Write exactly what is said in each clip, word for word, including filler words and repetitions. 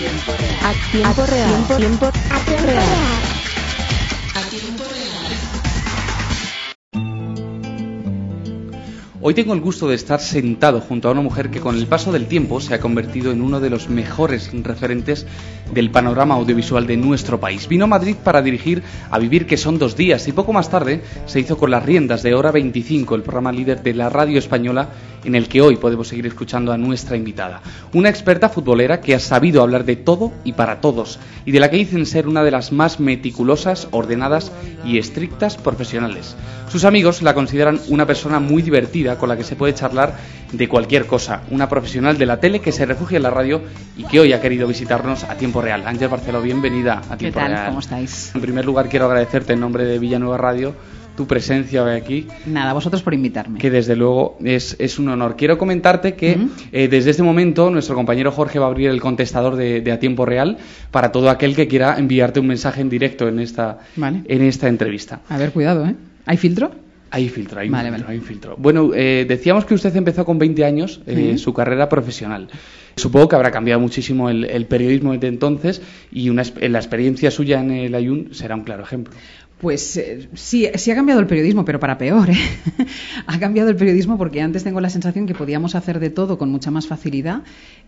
A tiempo real. A tiempo, a tiempo real. A tiempo real. Hoy tengo el gusto de estar sentado junto a una mujer que con el paso del tiempo se ha convertido en uno de los mejores referentes del panorama audiovisual de nuestro país. Vino a Madrid para dirigir A Vivir, que son dos días, y poco más tarde se hizo con las riendas de Hora veinticinco, el programa líder de la radio española, en el que hoy podemos seguir escuchando a nuestra invitada. Una experta futbolera que ha sabido hablar de todo y para todos, y de la que dicen ser una de las más meticulosas, ordenadas y estrictas profesionales. Sus amigos la consideran una persona muy divertida con la que se puede charlar de cualquier cosa, una profesional de la tele que se refugia en la radio y que hoy ha querido visitarnos a tiempo real. Ángel Barceló, bienvenida a tiempo real. ¿Qué tal? ¿Cómo estáis? En primer lugar, quiero agradecerte en nombre de Villanueva Radio tu presencia hoy aquí. Nada, vosotros por invitarme. Que desde luego es, es un honor. Quiero comentarte que uh-huh. eh, desde este momento nuestro compañero Jorge va a abrir el contestador de, de A Tiempo Real para todo aquel que quiera enviarte un mensaje en directo en esta, vale. en esta entrevista. A ver, cuidado, ¿eh? ¿Hay filtro? Hay filtro, hay, vale, un filtro, vale. hay un filtro. Bueno, eh, decíamos que usted empezó con veinte años eh, ¿Sí? su carrera profesional. Supongo que habrá cambiado muchísimo el, el periodismo desde entonces y una, la experiencia suya en el Ayun será un claro ejemplo. Pues eh, sí, sí ha cambiado el periodismo, pero para peor, ¿eh? Ha cambiado el periodismo porque antes tengo la sensación que podíamos hacer de todo con mucha más facilidad.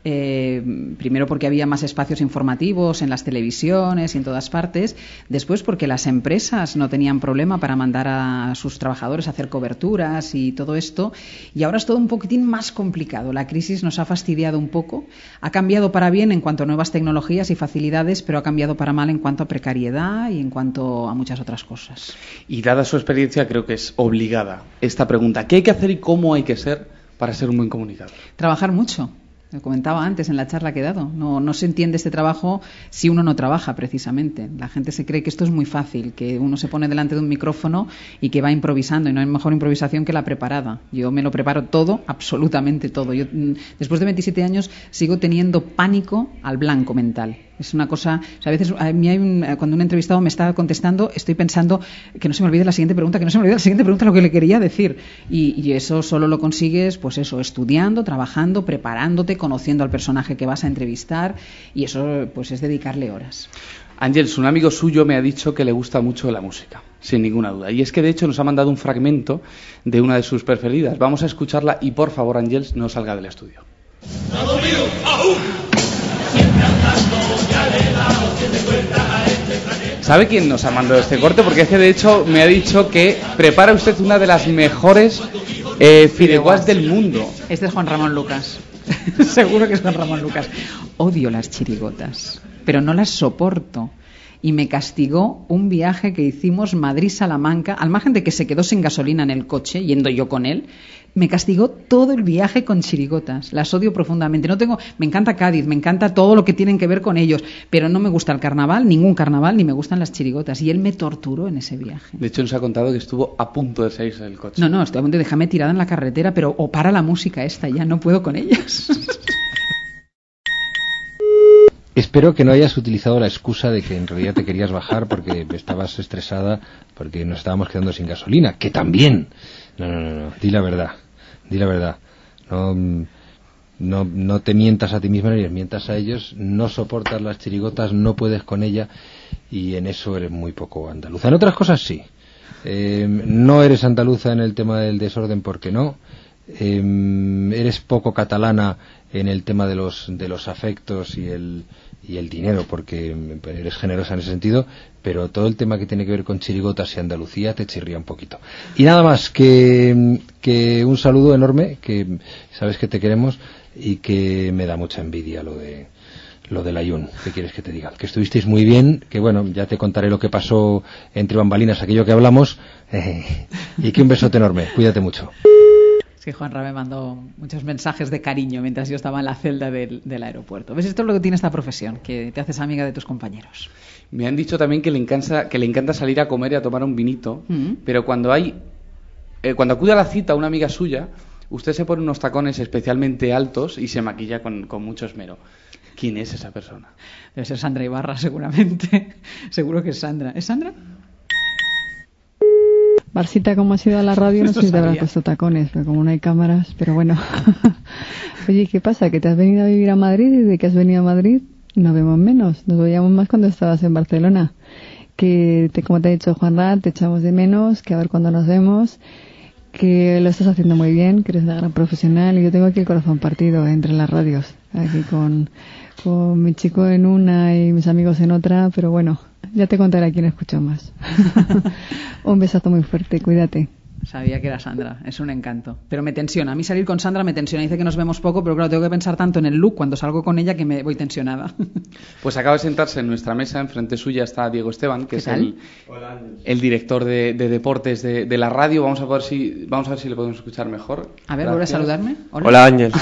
Eh, primero porque había más espacios informativos en las televisiones y en todas partes. Después porque las empresas no tenían problema para mandar a sus trabajadores a hacer coberturas y todo esto. Y ahora es todo un poquitín más complicado. La crisis nos ha fastidiado un poco. Ha cambiado para bien en cuanto a nuevas tecnologías y facilidades, pero ha cambiado para mal en cuanto a precariedad y en cuanto a muchas otras cosas. Y dada su experiencia, creo que es obligada esta pregunta. ¿Qué hay que hacer y cómo hay que ser para ser un buen comunicador? Trabajar mucho. Lo comentaba antes en la charla que he dado. No, no se entiende este trabajo si uno no trabaja, precisamente. La gente se cree que esto es muy fácil, que uno se pone delante de un micrófono y que va improvisando, y no hay mejor improvisación que la preparada. Yo me lo preparo todo, absolutamente todo. Yo, después de veintisiete años, sigo teniendo pánico al blanco mental. Es una cosa, o sea, a veces a mí hay un, cuando un entrevistado me está contestando, estoy pensando que no se me olvide la siguiente pregunta, que no se me olvide la siguiente pregunta, lo que le quería decir. Y, y eso solo lo consigues, pues eso, estudiando, trabajando, preparándote, conociendo al personaje que vas a entrevistar, y eso pues es dedicarle horas. Ángels, un amigo suyo me ha dicho que le gusta mucho la música, sin ninguna duda. Y es que de hecho nos ha mandado un fragmento de una de sus preferidas. Vamos a escucharla y por favor, Ángels, no salga del estudio. ¿Sabe quién nos ha mandado este corte? Porque es que de hecho me ha dicho que prepara usted una de las mejores eh, fideuás del mundo. Este es Juan Ramón Lucas. Seguro que es Juan Ramón Lucas. Odio las chirigotas, pero no las soporto. Y me castigó un viaje que hicimos Madrid-Salamanca, al margen de que se quedó sin gasolina en el coche, yendo yo con él. Me castigó todo el viaje con chirigotas. Las odio profundamente. No tengo, me encanta Cádiz, me encanta todo lo que tienen que ver con ellos, pero no me gusta el carnaval, ningún carnaval, ni me gustan las chirigotas. Y él me torturó en ese viaje. De hecho, nos ha contado que estuvo a punto de salirse del coche. No, no, estoy a punto de dejarme tirada en la carretera, pero o para la música esta, ya no puedo con ellas. Espero que no hayas utilizado la excusa de que en realidad te querías bajar porque estabas estresada porque nos estábamos quedando sin gasolina, que también. No, no, no, no. Di la verdad, di la verdad. No, no, no te mientas a ti misma ni les mientas a ellos. No soportas las chirigotas, no puedes con ella y en eso eres muy poco andaluza. En otras cosas sí. Eh, no eres andaluza en el tema del desorden porque no. Eh, eres poco catalana en el tema de los de los afectos y el y el dinero porque eres generosa en ese sentido, pero todo el tema que tiene que ver con chirigotas y Andalucía te chirría un poquito. Y nada más que, que un saludo enorme, que sabes que te queremos y que me da mucha envidia lo de lo del Ayun. ¿Qué quieres que te diga? Que estuvisteis muy bien, que bueno, ya te contaré lo que pasó entre bambalinas, aquello que hablamos, eh, y que un besote enorme. Cuídate mucho. Es que Juanra me mandó muchos mensajes de cariño mientras yo estaba en la celda del, del aeropuerto. ¿Ves? Esto es lo que tiene esta profesión, que te haces amiga de tus compañeros. Me han dicho también que le encanta, que le encanta salir a comer y a tomar un vinito, mm-hmm. pero cuando hay, eh, cuando acude a la cita una amiga suya, usted se pone unos tacones especialmente altos y se maquilla con, con mucho esmero. ¿Quién es esa persona? Debe ser Sandra Ibarra, seguramente. Seguro que es Sandra. ¿Es Sandra? Marcita, como has ido a la radio, no sé si te habrás puesto tacones, pero como no hay cámaras, pero bueno. Oye, ¿qué pasa? ¿Que te has venido a vivir a Madrid? ¿Desde que has venido a Madrid? Nos vemos menos, nos veíamos más cuando estabas en Barcelona. Que, te, como te ha dicho Juanra, te echamos de menos, que a ver cuándo nos vemos, que lo estás haciendo muy bien, que eres una gran profesional y yo tengo aquí el corazón partido entre las radios, aquí con, con mi chico en una y mis amigos en otra, pero bueno, ya te contaré a quién escucho más. Un besazo muy fuerte, cuídate. Sabía que era Sandra, es un encanto. Pero me tensiona. A mí salir con Sandra me tensiona. Dice que nos vemos poco, pero claro, tengo que pensar tanto en el look cuando salgo con ella que me voy tensionada. Pues acaba de sentarse en nuestra mesa, enfrente suya está Diego Esteban, que es el, el director de, de deportes de, de la radio. Vamos a ver si vamos a ver si le podemos escuchar mejor. A ver, ¿vuelve a saludarme? Hola, Hola Ángel.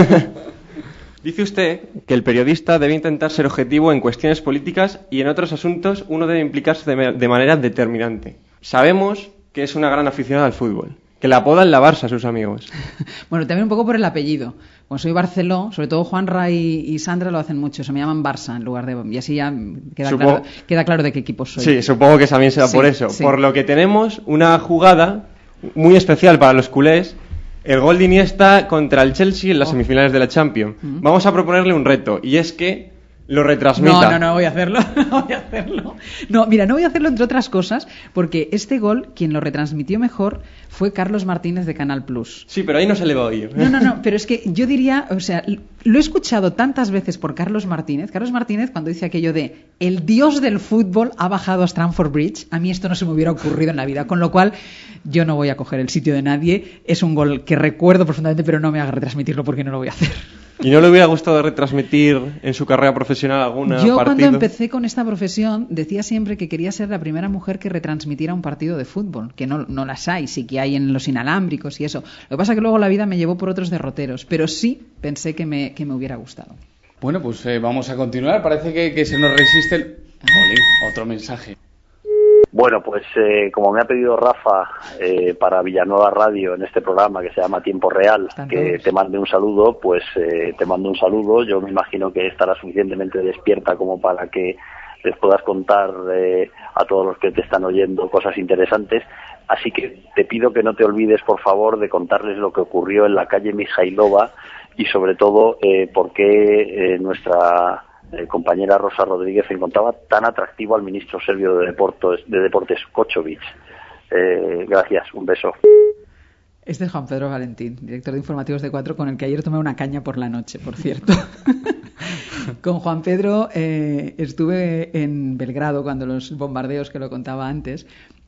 Dice usted que el periodista debe intentar ser objetivo en cuestiones políticas y en otros asuntos uno debe implicarse de, de manera determinante. Sabemos que es una gran aficionada al fútbol, que la apodan la Barça a sus amigos. Bueno, también un poco por el apellido. Como soy Barceló, sobre todo Juanra y, y Sandra lo hacen mucho, se me llaman Barça en lugar de... Y así ya queda, supongo, claro, queda claro de qué equipo soy. Sí, supongo que también será sí, por eso. Sí. Por lo que tenemos una jugada muy especial para los culés, el gol de Iniesta contra el Chelsea en las oh. semifinales de la Champions. Mm-hmm. Vamos a proponerle un reto, y es que lo retransmita. No, no, no voy a hacerlo, no voy a hacerlo. No, mira, no voy a hacerlo entre otras cosas, porque este gol, quien lo retransmitió mejor fue Carlos Martínez de Canal Plus. Sí, pero ahí no se le va a oír. No, no, no, pero es que yo diría, o sea, lo he escuchado tantas veces por Carlos Martínez. Carlos Martínez, cuando dice aquello de el dios del fútbol ha bajado a Stamford Bridge, a mí esto no se me hubiera ocurrido en la vida, con lo cual yo no voy a coger el sitio de nadie. Es un gol que recuerdo profundamente, pero no me haga retransmitirlo porque no lo voy a hacer. ¿Y no le hubiera gustado retransmitir en su carrera profesional alguna Yo partido? Cuando empecé con esta profesión decía siempre que quería ser la primera mujer que retransmitiera un partido de fútbol, que no, no las hay, sí que hay en los inalámbricos y eso. Lo que pasa es que luego la vida me llevó por otros derroteros, pero sí pensé que me, que me hubiera gustado. Bueno, pues eh, vamos a continuar. Parece que, que se nos resiste el... Jolín, otro mensaje. Bueno, pues eh, como me ha pedido Rafa eh, para Villanueva Radio en este programa que se llama Tiempo Real, que te mande un saludo, pues eh, te mando un saludo. Yo me imagino que estarás suficientemente despierta como para que les puedas contar eh, a todos los que te están oyendo cosas interesantes. Así que te pido que no te olvides, por favor, de contarles lo que ocurrió en la calle Mijailova y sobre todo eh, por qué eh, nuestra... Eh, compañera Rosa Rodríguez encontraba tan atractivo al ministro serbio de Deportes, de Deportes Kochovic. Eh, gracias, un beso. Este es Juan Pedro Valentín, director de Informativos de Cuatro, con el que ayer tomé una caña por la noche, por cierto. Con Juan Pedro eh, estuve en Belgrado cuando los bombardeos, que lo contaba antes.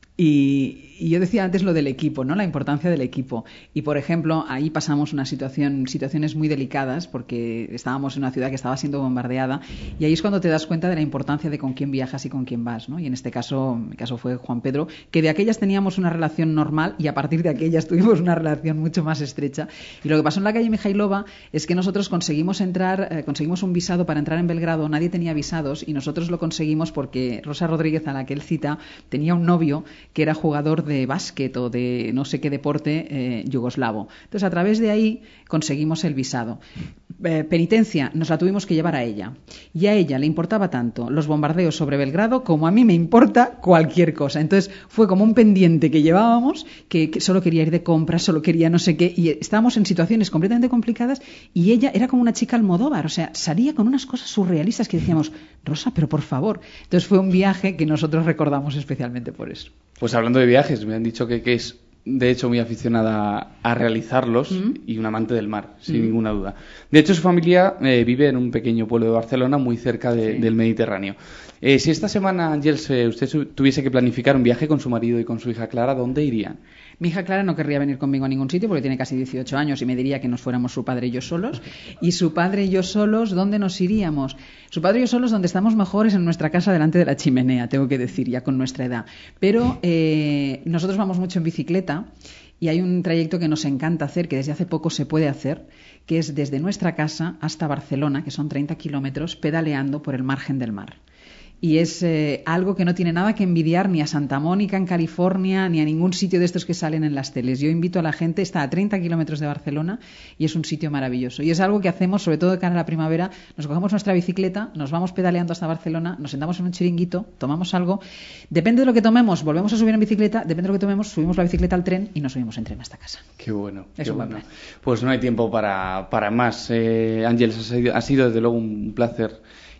Y, y yo decía antes lo del equipo, ¿no? La importancia del equipo. Y, por ejemplo, ahí pasamos una situación, situaciones muy delicadas porque estábamos en una ciudad que estaba siendo bombardeada y ahí es cuando te das cuenta de la importancia de con quién viajas y con quién vas, ¿no? Y en este caso, en mi caso fue Juan Pedro, que de aquellas teníamos una relación normal y a partir de aquellas tuvimos una relación mucho más estrecha. Y lo que pasó en la calle Mijailova es que nosotros conseguimos entrar, eh, conseguimos un visado para entrar en Belgrado, nadie tenía visados y nosotros lo conseguimos porque Rosa Rodríguez, a la que él cita, tenía un novio que era jugador de básquet o de no sé qué deporte eh, yugoslavo. Entonces, a través de ahí conseguimos el visado. Eh, penitencia, nos la tuvimos que llevar a ella. Y a ella le importaba tanto los bombardeos sobre Belgrado como a mí me importa cualquier cosa. Entonces, fue como un pendiente que llevábamos, que, que solo quería ir de compras, solo quería no sé qué, y estábamos en situaciones completamente complicadas y ella era como una chica Almodóvar, o sea, salía con unas cosas surrealistas que decíamos, Rosa, pero por favor. Entonces, fue un viaje que nosotros recordamos especialmente por eso. Pues hablando de viajes, me han dicho que, que es de hecho muy aficionada a realizarlos mm. y un amante del mar, sin mm. ninguna duda. De hecho, su familia eh, vive en un pequeño pueblo de Barcelona muy cerca de, sí. del Mediterráneo. Eh, si esta semana, Ángels, eh, usted tuviese que planificar un viaje con su marido y con su hija Clara, ¿dónde irían? Mi hija Clara no querría venir conmigo a ningún sitio porque tiene casi dieciocho años y me diría que nos fuéramos su padre y yo solos. Y su padre y yo solos, ¿dónde nos iríamos? Su padre y yo solos, donde estamos mejores, en nuestra casa delante de la chimenea, tengo que decir, ya con nuestra edad. Pero eh, nosotros vamos mucho en bicicleta y hay un trayecto que nos encanta hacer, que desde hace poco se puede hacer, que es desde nuestra casa hasta Barcelona, que son treinta kilómetros, pedaleando por el margen del mar. Y es eh, algo que no tiene nada que envidiar ni a Santa Mónica en California ni a ningún sitio de estos que salen en las teles. Yo invito a la gente, está a treinta kilómetros de Barcelona y es un sitio maravilloso. Y es algo que hacemos, sobre todo de cara a la primavera, nos cogemos nuestra bicicleta, nos vamos pedaleando hasta Barcelona, nos sentamos en un chiringuito, tomamos algo, depende de lo que tomemos, volvemos a subir en bicicleta, depende de lo que tomemos, subimos la bicicleta al tren y nos subimos en tren hasta casa. Qué bueno, es qué un bueno. buen plan. Pues no hay tiempo para, para más. Eh, Ángels, ha sido, ha sido desde luego un placer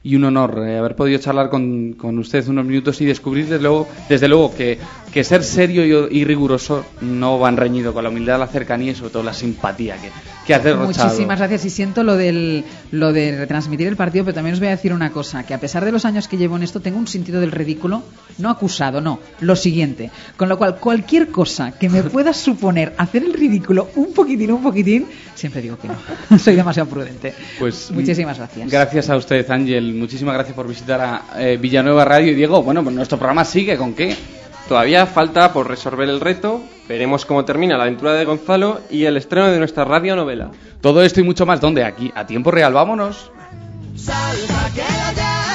y un honor eh, haber podido charlar con, con usted unos minutos y descubrir desde luego, desde luego que, que ser serio y, y riguroso no van reñido con la humildad, la cercanía y sobre todo la simpatía que, que has derrochado. Muchísimas gracias, y siento lo, del, lo de retransmitir el partido, pero también os voy a decir una cosa, que a pesar de los años que llevo en esto, tengo un sentido del ridículo, no acusado, no, lo siguiente, con lo cual cualquier cosa que me pueda suponer hacer el ridículo un poquitín, un poquitín, siempre digo que no, soy demasiado prudente. Pues muchísimas gracias. Gracias a usted, Ángel, muchísimas gracias por visitar a eh, Villanueva Radio. Y Diego, bueno, pues nuestro programa sigue, ¿con qué? Todavía falta por resolver el reto, veremos cómo termina la aventura de Gonzalo y el estreno de nuestra radionovela. Todo esto y mucho más, ¿dónde? Aquí, a Tiempo Real, vámonos. Salva que la